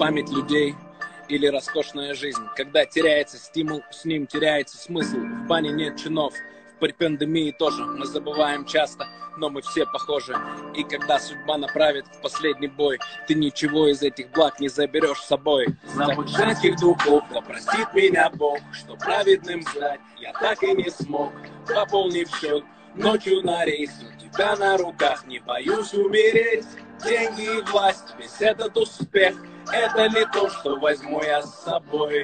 память людей или роскошная жизнь. Когда теряется стимул, с ним теряется смысл. В бане нет чинов, при пандемии тоже мы забываем часто, но мы все похожи. И когда судьба направит в последний бой, ты ничего из этих благ не заберешь с собой. Забудь женских духов, да простит меня Бог, что праведным стать я так и не смог. Пополнив счет ночью на рейс, у тебя на руках, не боюсь умереть. Деньги и власть, весь этот успех, это не то, что возьму я с собой.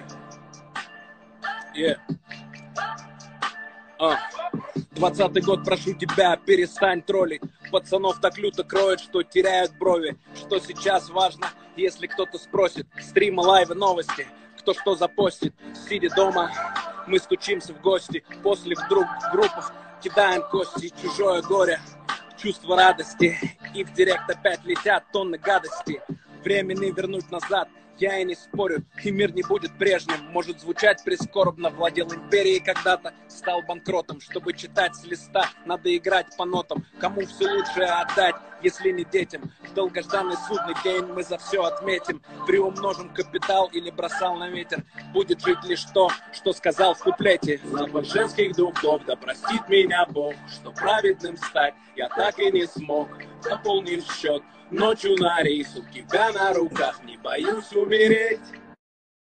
20-й год, прошу тебя, перестань троллить. Пацанов так люто кроет, что теряют брови. Что сейчас важно, если кто-то спросит? Стримы, лайвы, новости, кто что запостит. Сидя дома, мы стучимся в гости. После вдруг в группах кидаем кости. Чужое горе, чувство радости. И в директ опять летят тонны гадости. Времени вернуть назад я и не спорю, и мир не будет прежним. Может звучать прискорбно, владел империей когда-то, стал банкротом. Чтобы читать с листа, надо играть по нотам. Кому все лучшее отдать, если не детям? В долгожданный судный день мы за все отметим. Приумножим капитал или бросал на ветер. Будет жить лишь то, что сказал в куплете. Запах женских духов, да простит меня Бог, что праведным стать я так и не смог. Пополнив счет ночью на рейс, у тебя на руках, не боюсь умереть.